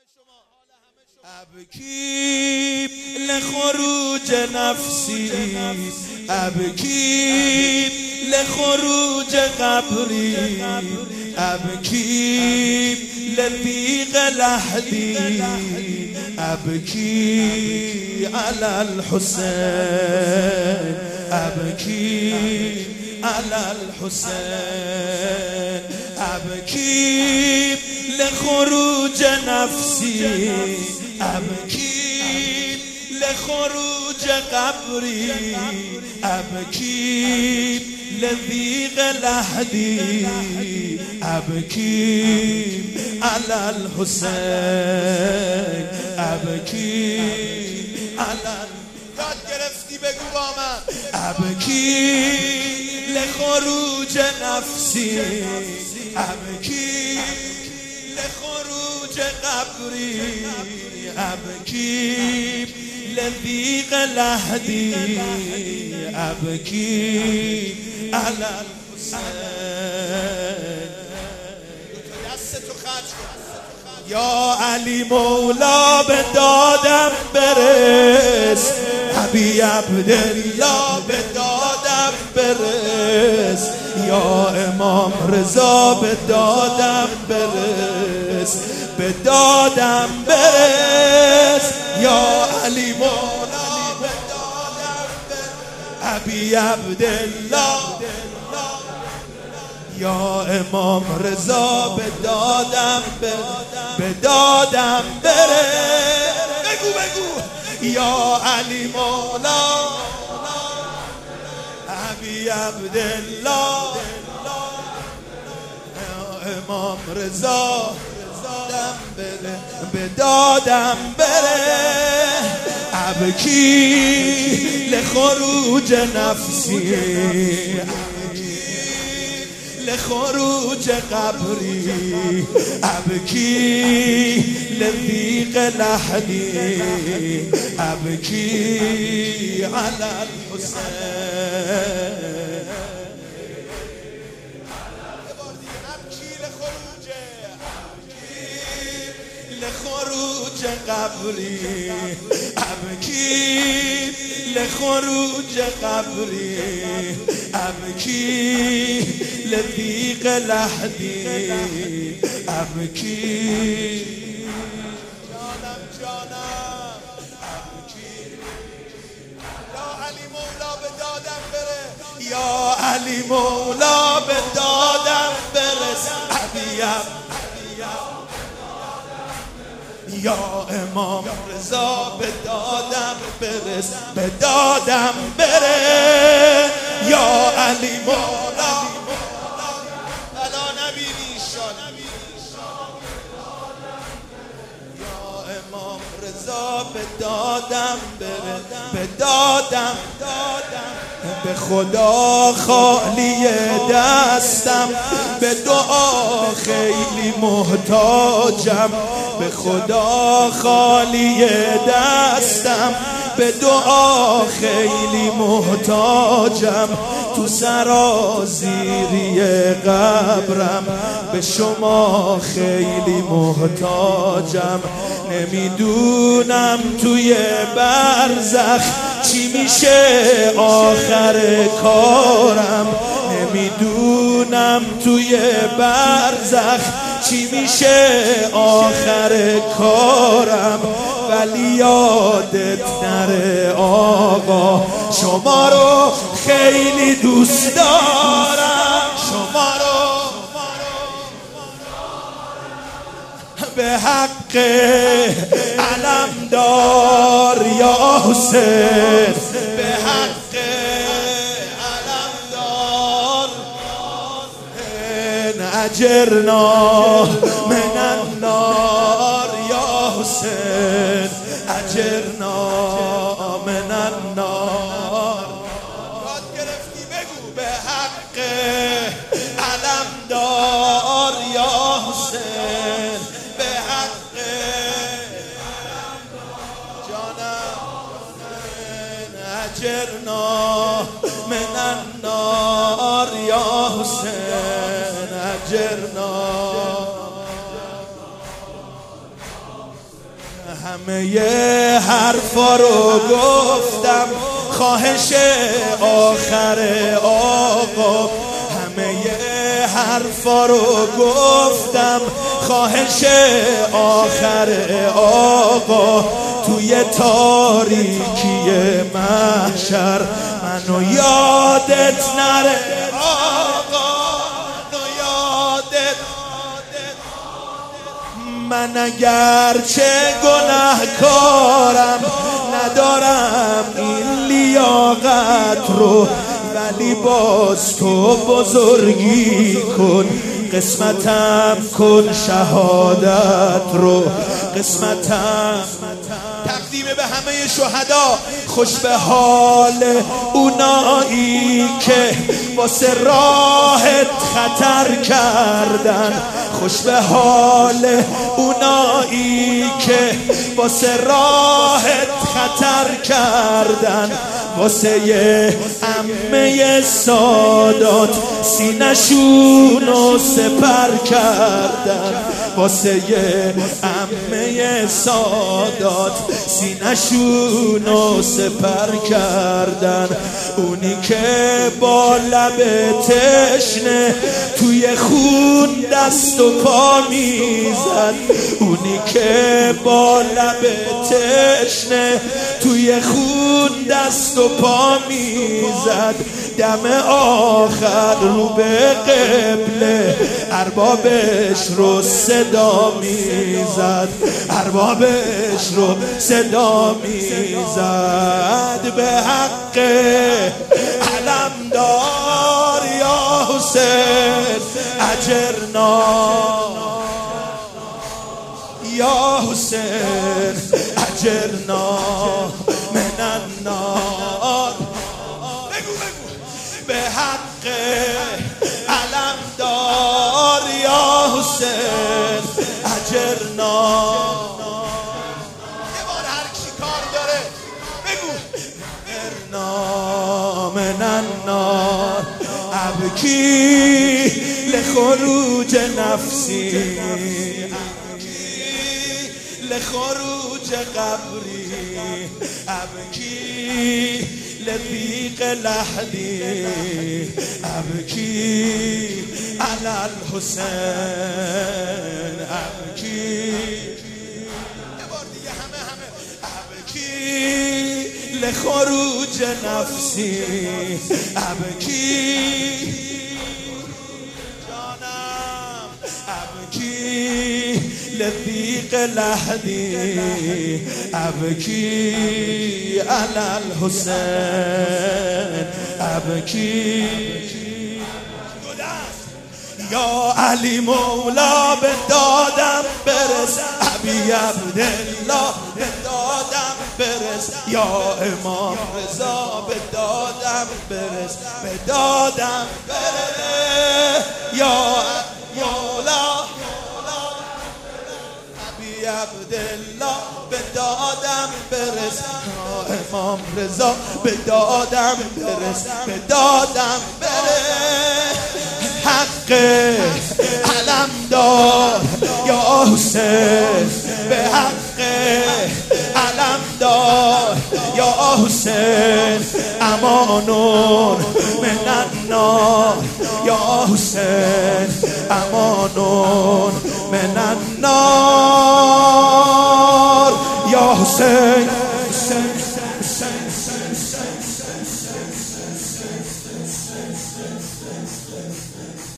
أبكي لخروج نفسي، أبكي لخروج قبري، أبكي لضيق لحدي، أبكي على الحسين، أبكي على الحسين، أبكي لخروج نفسي، أبكي لخروج قبري، أبكي لضيق لحدي، أبكي على الحسين، أبكي على یاد گرفتی بگو با من أبكي لخروج نفسي، أبكي لخروج قبري، أبكي لضيق لحدي، أبكي على الحسين. یا علی مولا به دادم برس، ابی عبدالله به دادم برس، یا امام رضا به دادم برس، به دادم برس، یا علی مولا به دادم برس، ابی عبدالله یا امام رضا به دادم بره، بگو بگو یا علی مولا ابی عبدالله یا امام رضا به دادم بره، ابکی لخروج نفسی، لخروج قبري، أبكي لضيق لحدي، أبكي على الحسين، أبكي لخروج قبري، أبكي لخروج قبري، أبكي لضيق لحدي، أبكي جانم جانم، أبكي يا علي مولا به دادم بره، يا علي مولا به دادم برس، أبيم یا امام رضا به دادم برس، به دادم بره، یا علی مولا بلا نبینی شان، یا امام رضا به دادم بره، به دادم به خدا خالی دستم، به دعا خیلی محتاجم، به خدا خالی دستم، به دعا خیلی محتاجم، تو سرازیری قبرم به شما خیلی محتاجم، نمیدونم توی برزخ چی میشه آخر کارم، نمیدونم توی برزخ چی میشه آخر کارم، ولی یادت نره آقا شما رو خیلی دوست دارم، شما رو به حق علمدار یا حسین، به حق علمدار اجرنا من النار یا حسین، اجرنا من النار. یاد گرفتی بگو به حق علمدار یا حسین، به حق جانم اجرنا من النار یا حسین، اجرنا همه حرفا رو گفتم، خواهش آخر آقا. همه حرفا رو گفتم، خواهش آخر آقا. توی تاریکی محشر منو یادت نره آقا، منو یادت. من اگرچه گناهکارم، ندارم این لیاقت رو، ولی باز تو بزرگی کن، قسمتم کن شهادت رو، قسمتم. تقدیم به همه شهدا، خوش به حال اونایی که واسه راهت خطر کردن، خوش به حال اونایی که واسه راهت خطر کردن. واسه عمه سادات سینشونو سپر کردن، واسه عمه سادات سینشونو سپر کردن. اونی که با لب تشنه توی خون دست و پا میزد، اونی که با لب تشنه توی خون دست و پا میزد. دم آخر رو به قبله اربابش رو صدا میزد، اربابش رو صدا میزد. به حق علمدار یا حسین اجرنا، یا حسین اجرنا من النار. به حق علمدار یا حسین اجرنا. یه بار هر کی کار داره بگو. اجرنا من النار ابکی لخروج نفسی، لخروج قبری، ابکی لضیق لحدی، ابکی علی الحسین، ابکی. یه بار دیگه همه ابکی لخروج نفسی، ابکی جانم، ابکی لضیق لحدی، ابکی علی الحسین، ابکی. یا علی مولا به دادم برس، ابی عبدالله به دادم برس، یا امام رضا به دادم برس، به دادم برس. یا مولا ابی عبدالله به دادم برس، یا امام رضا به دادم برس، به دادم برس. حق علمدار یا حسین، به حق علمدار یا حسین، امانون من النار یا حسین، امانون من النار یا حسین.